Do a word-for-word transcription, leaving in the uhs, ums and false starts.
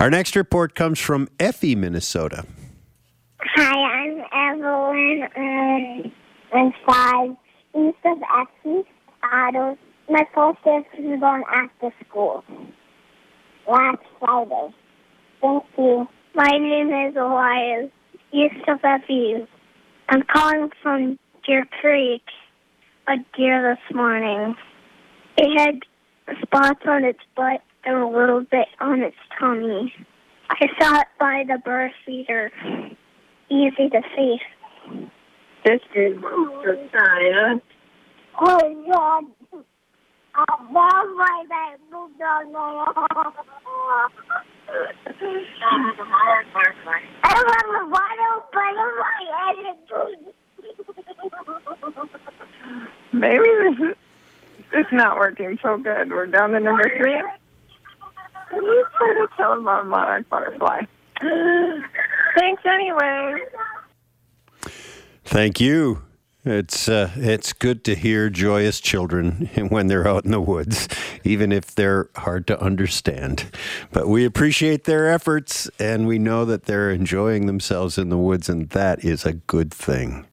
Our next report comes from Effie, Minnesota. Hi, I'm Evelyn, um, I'm five, east of Effie, Otto. My first sister is going after school last Friday. Thank you. My name is Elias, east of Effie. I'm calling from Deer Creek, a deer this morning. It had spots on its butt and a little bit on its tummy. I saw it by the bird feeder. Easy to see. This is Josiah. Oh, God. I love my baby dog. I have a bottle, but on my head. Maybe this is it's not working so good. We're down to number three. You try to tell him about monarch butterfly. Thanks anyway. Thank you. It's uh, it's good to hear joyous children when they're out in the woods, even if they're hard to understand. But we appreciate their efforts, and we know that they're enjoying themselves in the woods, and that is a good thing.